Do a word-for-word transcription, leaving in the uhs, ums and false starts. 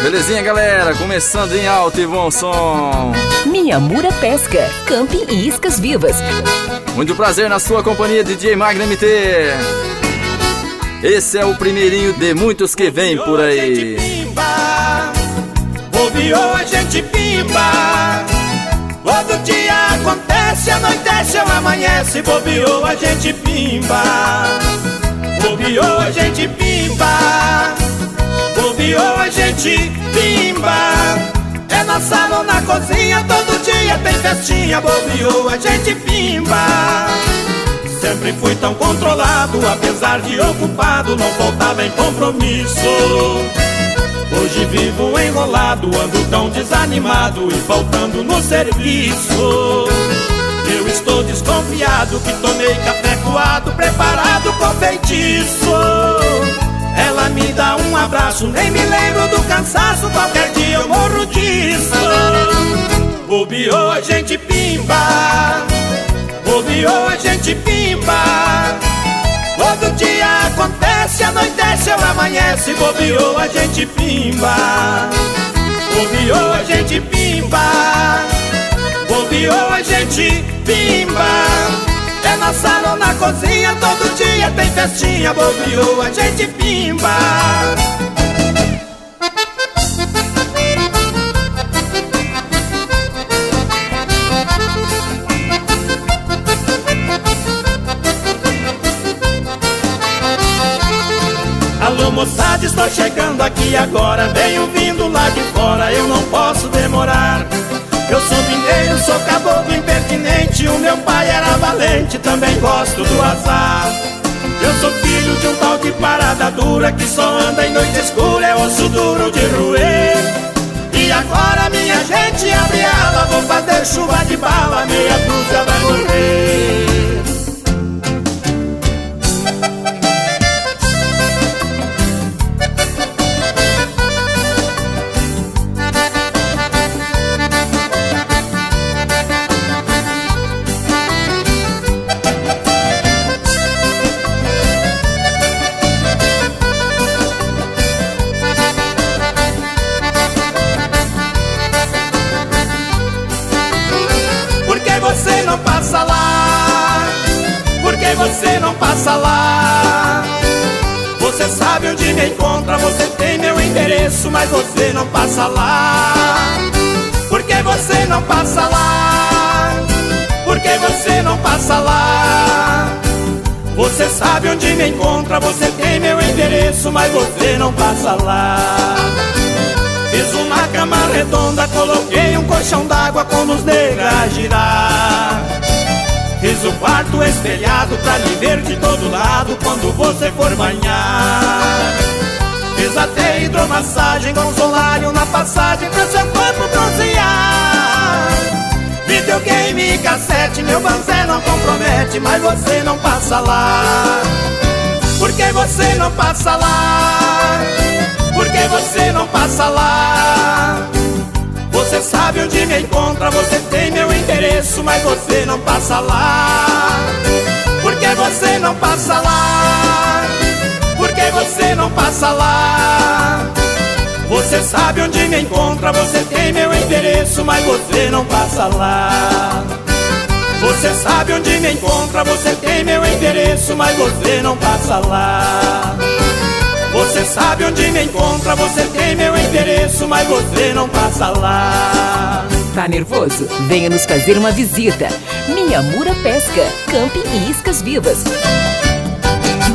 Belezinha, galera? Começando em alto e bom som. Miyamura Pesca, Camping e Iscas Vivas. Muito prazer na sua companhia, D J Magno M T. Esse é o primeirinho de muitos que vem por aí. Bobeou, a gente pimba. Todo dia acontece, anoitece ou amanhece. Bobeou, a gente pimba. Bobeou, a gente pimba. Bobeou, a gente pimba. É na sala ou na cozinha, todo dia tem festinha. Bobeou, a gente pimba. Sempre fui tão controlado, apesar de ocupado, não faltava em compromisso. Hoje vivo enrolado, ando tão desanimado e faltando no serviço. Eu estou desconfiado que tomei café coado, preparado com feitiço. Ela me dá um abraço, nem me lembro do cansaço, qualquer dia eu morro disso. Bobeou, a gente pimba. Bobeou, a gente pimba. Todo dia acontece, anoitece ou amanhece. Bobeou, a gente pimba. Bobeou, a gente pimba. Bobeou, a gente pimba. É na sala ou na cozinha, todo dia tem festinha. Bobeou, a gente pimba. Alô moçada, estou chegando aqui agora. Venho vindo lá de fora, eu não posso demorar. Eu sou mineiro, sou caboclo impertinente. O meu pai era valente, também gosto do azar. Eu sou filho de um tal de parada dura, que só anda em noite escura, é osso duro de roer. E agora minha gente abre ala, vou fazer chuva de bala, meia dúzia vai morrer. Você não passa lá? Por que você não passa lá? Você sabe onde me encontra, você tem meu endereço, mas você não passa lá. Por que você não passa lá? Por que você não passa lá? Você sabe onde me encontra, você tem meu endereço, mas você não passa lá. Fiz uma cama redonda, coloquei um colchão d'água com luz negra a girar. Fiz o quarto espelhado pra lhe ver de todo lado quando você for banhar. Fiz até hidromassagem com solário na passagem pra seu corpo bronzear. Videogame e cassete, meu banzé não compromete, mas você não passa lá. Por que você não passa lá? Por que você não passa lá? Você sabe onde me encontra, você tem meu endereço, mas você não passa lá. Por que você não passa lá? Por que você não passa lá? Você sabe onde me encontra, você tem meu endereço, mas você não passa lá. Você sabe onde me encontra, você tem meu endereço, mas você não passa lá. Você sabe onde me encontra, você tem meu endereço, mas você não passa lá. Tá nervoso? Venha nos fazer uma visita. Miyamura Pesca, Camping e Iscas Vivas.